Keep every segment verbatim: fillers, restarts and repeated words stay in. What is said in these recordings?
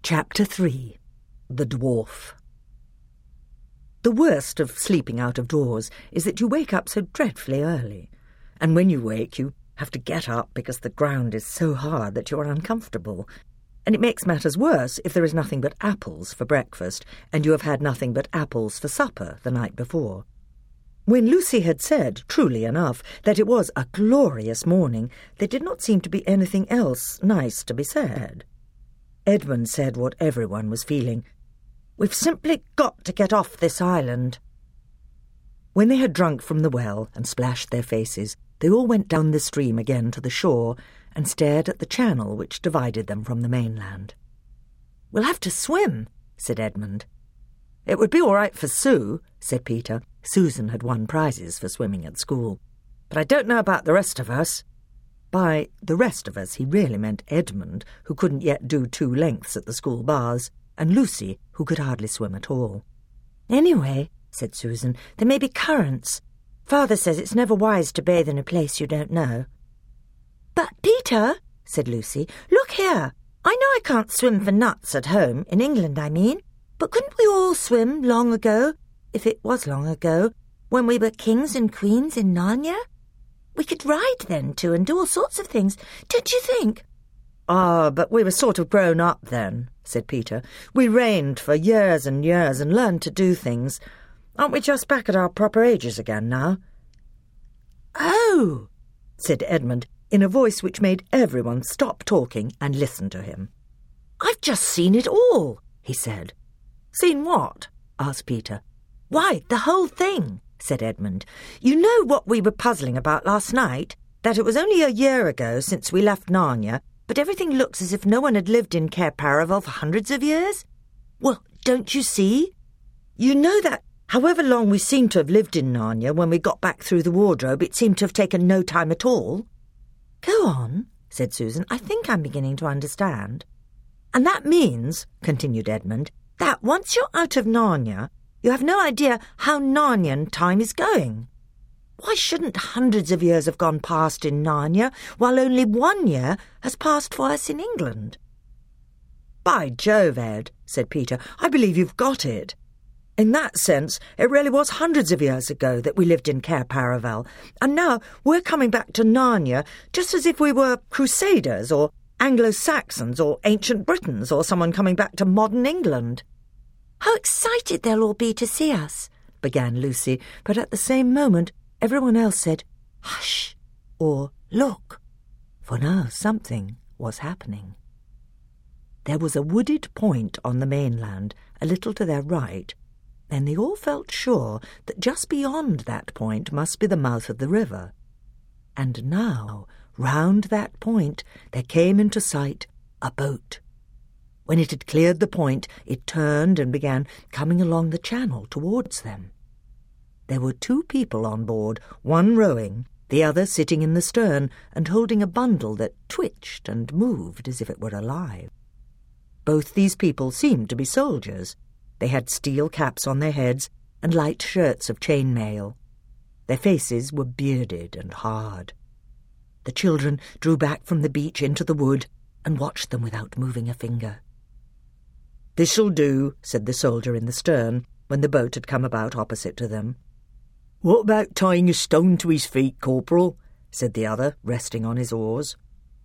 Chapter three. The Dwarf. The worst of sleeping out of doors is that you wake up so dreadfully early, and when you wake you have to get up because the ground is so hard that you are uncomfortable, and it makes matters worse if there is nothing but apples for breakfast and you have had nothing but apples for supper the night before. When Lucy had said, truly enough, that it was a glorious morning, there did not seem to be anything else nice to be said. Edmund said what everyone was feeling. "We've simply got to get off this island." When they had drunk from the well and splashed their faces, they all went down the stream again to the shore and stared at the channel which divided them from the mainland. "We'll have to swim," said Edmund. "It would be all right for Sue," said Peter. Susan had won prizes for swimming at school. "But I don't know about the rest of us." By the rest of us he really meant Edmund, who couldn't yet do two lengths at the school baths, and Lucy, who could hardly swim at all. "Anyway," said Susan, "there may be currents. Father says it's never wise to bathe in a place you don't know." "But, Peter," said Lucy, "look here. I know I can't swim for nuts at home, in England I mean, but couldn't we all swim long ago, if it was long ago, when we were kings and queens in Narnia? We could ride then, too, and do all sorts of things, don't you think?" "Ah, but we were sort of grown up then," said Peter. "We reigned for years and years and learned to do things. Aren't we just back at our proper ages again now?" "Oh," said Edmund, in a voice which made everyone stop talking and listen to him. "I've just seen it all," he said. "Seen what?" asked Peter. "Why, the whole thing," said Edmund. "You know what we were puzzling about last night? That it was only a year ago since we left Narnia, but everything looks as if no one had lived in Cair Paravel for hundreds of years? Well, don't you see? You know that however long we seemed to have lived in Narnia, when we got back through the wardrobe, it seemed to have taken no time at all." "Go on," said Susan. "I think I'm beginning to understand." "And that means," continued Edmund, "that once you're out of Narnia, you have no idea how Narnian time is going. Why shouldn't hundreds of years have gone past in Narnia, while only one year has passed for us in England?" "By Jove, Ed," said Peter, "I believe you've got it. In that sense, it really was hundreds of years ago that we lived in Cair Paravel, and now we're coming back to Narnia just as if we were Crusaders or Anglo-Saxons or ancient Britons or someone coming back to modern England." "How excited they'll all be to see us," began Lucy, but at the same moment everyone else said, "Hush," or "Look," for now something was happening. There was a wooded point on the mainland, a little to their right, and they all felt sure that just beyond that point must be the mouth of the river. And now, round that point, there came into sight a boat. When it had cleared the point, it turned and began coming along the channel towards them. There were two people on board, one rowing, the other sitting in the stern and holding a bundle that twitched and moved as if it were alive. Both these people seemed to be soldiers. They had steel caps on their heads and light shirts of chain mail. Their faces were bearded and hard. The children drew back from the beach into the wood and watched them without moving a finger. "This'll do," said the soldier in the stern, when the boat had come about opposite to them. "What about tying a stone to his feet, Corporal?" said the other, resting on his oars.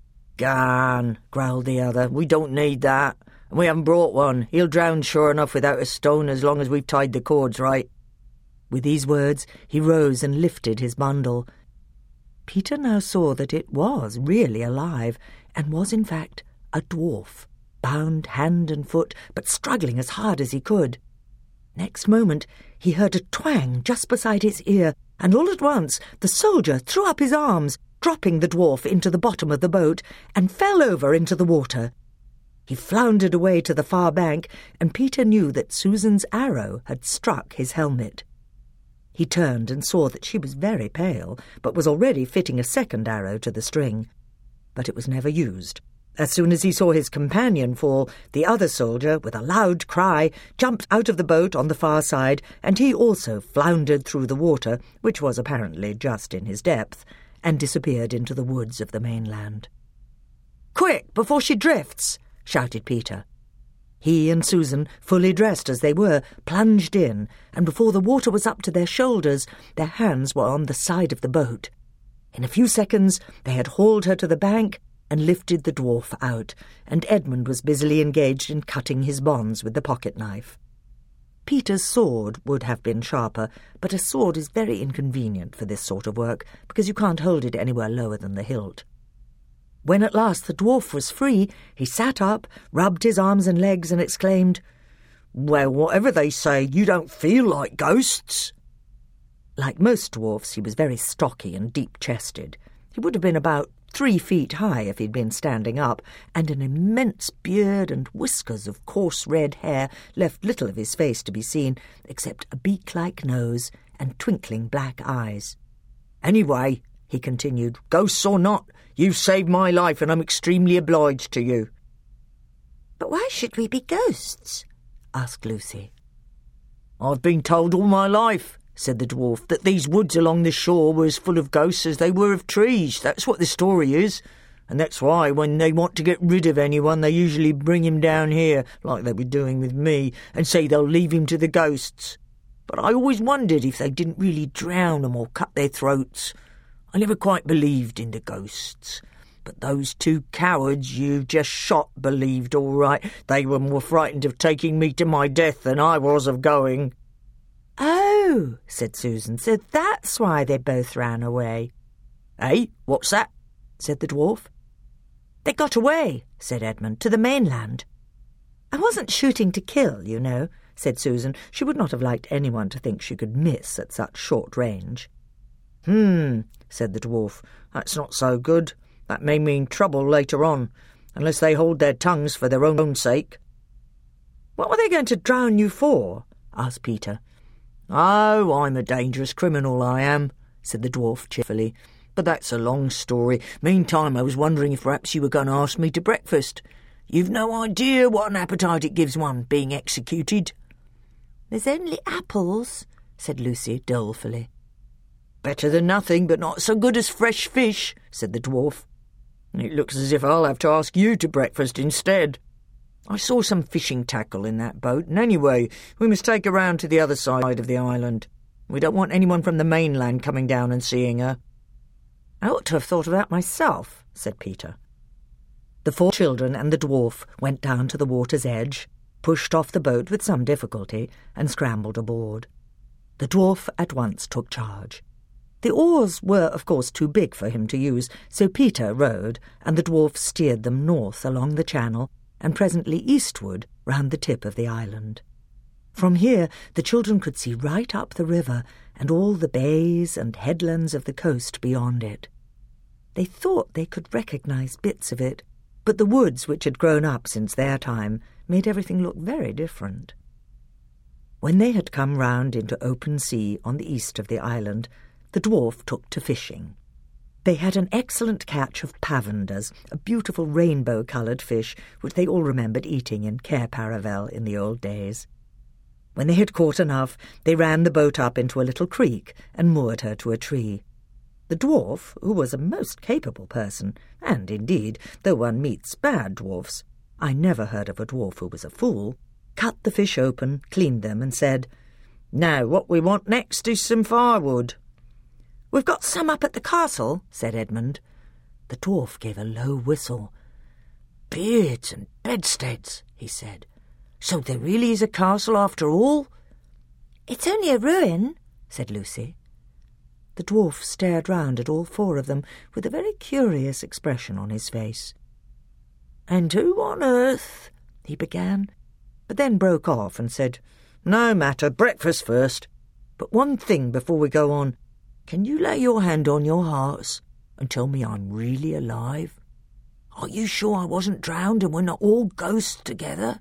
"Garn," growled the other. "We don't need that, and we haven't brought one. He'll drown sure enough without a stone as long as we've tied the cords right." With these words he rose and lifted his bundle. Peter now saw that it was really alive, and was in fact a dwarf, bound hand and foot, but struggling as hard as he could. Next moment he heard a twang just beside his ear, and all at once the soldier threw up his arms, dropping the dwarf into the bottom of the boat, and fell over into the water. He floundered away to the far bank, and Peter knew that Susan's arrow had struck his helmet. He turned and saw that she was very pale, but was already fitting a second arrow to the string. But it was never used. As soon as he saw his companion fall, the other soldier, with a loud cry, jumped out of the boat on the far side, and he also floundered through the water, which was apparently just in his depth, and disappeared into the woods of the mainland. "Quick, before she drifts!" shouted Peter. He and Susan, fully dressed as they were, plunged in, and before the water was up to their shoulders, their hands were on the side of the boat. In a few seconds they had hauled her to the bank and lifted the dwarf out, and Edmund was busily engaged in cutting his bonds with the pocket-knife. Peter's sword would have been sharper, but a sword is very inconvenient for this sort of work, because you can't hold it anywhere lower than the hilt. When at last the dwarf was free, he sat up, rubbed his arms and legs, and exclaimed, "Well, whatever they say, you don't feel like ghosts." Like most dwarfs, he was very stocky and deep-chested. He would have been about three feet high if he'd been standing up, and an immense beard and whiskers of coarse red hair left little of his face to be seen, except a beak-like nose and twinkling black eyes. "Anyway," he continued, "ghosts or not, you've saved my life, and I'm extremely obliged to you." "But why should we be ghosts?" asked Lucy. "I've been told all my life," said the dwarf, "that these woods along the shore were as full of ghosts as they were of trees. That's what the story is. And that's why, when they want to get rid of anyone, they usually bring him down here, like they were doing with me, and say they'll leave him to the ghosts. But I always wondered if they didn't really drown them or cut their throats. I never quite believed in the ghosts. But those two cowards you've just shot believed all right. They were more frightened of taking me to my death than I was of going." "Oh," said Susan, "so that's why they both ran away." "Eh? What's that?" said the dwarf. "They got away," said Edmund, "to the mainland." "I wasn't shooting to kill, you know," said Susan. She would not have liked anyone to think she could miss at such short range. Hmm, said the dwarf. "That's not so good. That may mean trouble later on, unless they hold their tongues for their own sake." "What were they going to drown you for?" asked Peter. "Oh, I'm a dangerous criminal, I am," said the dwarf cheerfully. "But that's a long story. Meantime, I was wondering if perhaps you were going to ask me to breakfast. You've no idea what an appetite it gives one, being executed." "There's only apples," said Lucy dolefully. "Better than nothing, but not so good as fresh fish," said the dwarf. "It looks as if I'll have to ask you to breakfast instead. I saw some fishing tackle in that boat, and anyway, we must take her round to the other side of the island. We don't want anyone from the mainland coming down and seeing her." "I ought to have thought of that myself," said Peter. The four children and the dwarf went down to the water's edge, pushed off the boat with some difficulty, and scrambled aboard. The dwarf at once took charge. The oars were, of course, too big for him to use, so Peter rowed, and the dwarf steered them north along the channel, and presently eastward round the tip of the island. From here the children could see right up the river and all the bays and headlands of the coast beyond it. They thought they could recognise bits of it, but the woods which had grown up since their time made everything look very different. When they had come round into open sea on the east of the island, the dwarf took to fishing. They had an excellent catch of pavenders, a beautiful rainbow-coloured fish which they all remembered eating in Cair Paravel in the old days. When they had caught enough, they ran the boat up into a little creek and moored her to a tree. The dwarf, who was a most capable person, and indeed, though one meets bad dwarfs, I never heard of a dwarf who was a fool, cut the fish open, cleaned them, and said, "Now what we want next is some firewood." "We've got some up at the castle," said Edmund. The dwarf gave a low whistle. "Beards and bedsteads," he said. "So there really is a castle after all?" "It's only a ruin," said Lucy. The dwarf stared round at all four of them with a very curious expression on his face. "And who on earth—" he began, but then broke off and said, "No matter, breakfast first. But one thing before we go on. Can you lay your hand on your hearts and tell me I'm really alive? Are you sure I wasn't drowned and we're not all ghosts together?"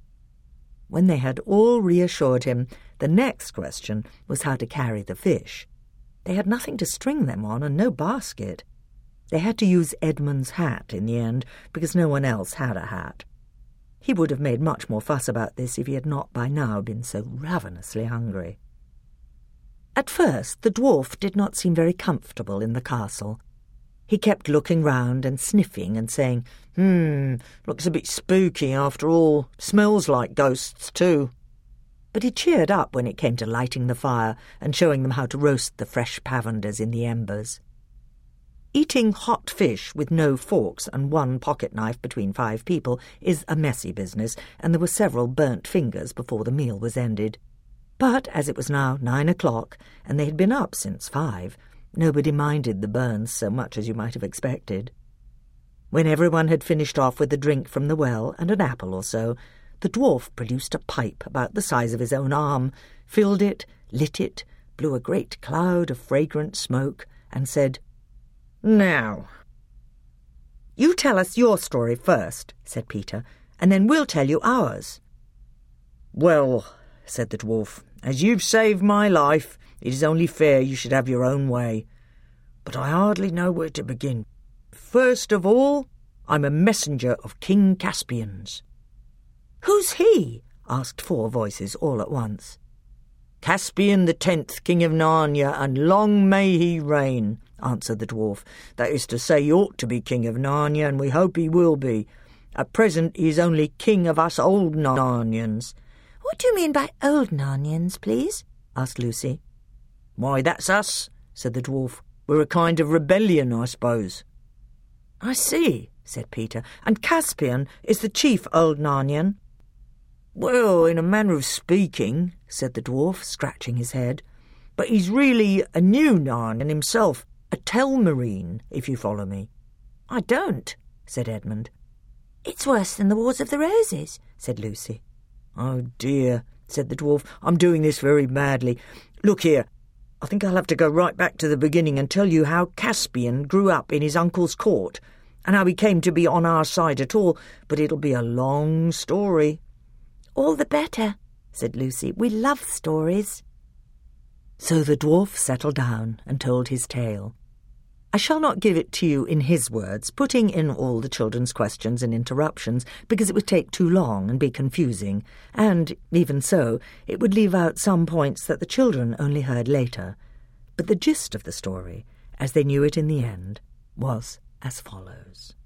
When they had all reassured him, the next question was how to carry the fish. They had nothing to string them on and no basket. They had to use Edmund's hat in the end, because no one else had a hat. He would have made much more fuss about this if he had not by now been so ravenously hungry. At first the dwarf did not seem very comfortable in the castle. He kept looking round and sniffing and saying, Hmm, looks a bit spooky after all. Smells like ghosts too. But he cheered up when it came to lighting the fire and showing them how to roast the fresh pavenders in the embers. Eating hot fish with no forks and one pocket-knife between five people is a messy business, and there were several burnt fingers before the meal was ended. But as it was now nine o'clock, and they had been up since five, nobody minded the burns so much as you might have expected. When everyone had finished off with a drink from the well and an apple or so, the dwarf produced a pipe about the size of his own arm, filled it, lit it, blew a great cloud of fragrant smoke, and said, Now, you tell us your story first, said Peter, and then we'll tell you ours. Well, said the dwarf, as you've saved my life, it is only fair you should have your own way. But I hardly know where to begin. First of all, I'm a messenger of King Caspian's. Who's he? Asked four voices all at once. Caspian the tenth, King of Narnia, and long may he reign, answered the dwarf. That is to say, he ought to be King of Narnia, and we hope he will be. At present he is only King of us old Narnians. What do you mean by old Narnians, please? Asked Lucy. Why, that's us, said the dwarf. We're a kind of rebellion, I suppose. I see, said Peter. And Caspian is the chief old Narnian? Well, in a manner of speaking, said the dwarf, scratching his head. But he's really a new Narnian himself, a Telmarine, if you follow me. I don't, said Edmund. It's worse than the Wars of the Roses, said Lucy. Oh dear, said the dwarf, I'm doing this very badly. Look here, I think I'll have to go right back to the beginning and tell you how Caspian grew up in his uncle's court, and how he came to be on our side at all, but it'll be a long story. All the better, said Lucy. We love stories. So the dwarf settled down and told his tale. I shall not give it to you in his words, putting in all the children's questions and interruptions, because it would take too long and be confusing, and, even so, it would leave out some points that the children only heard later. But the gist of the story, as they knew it in the end, was as follows.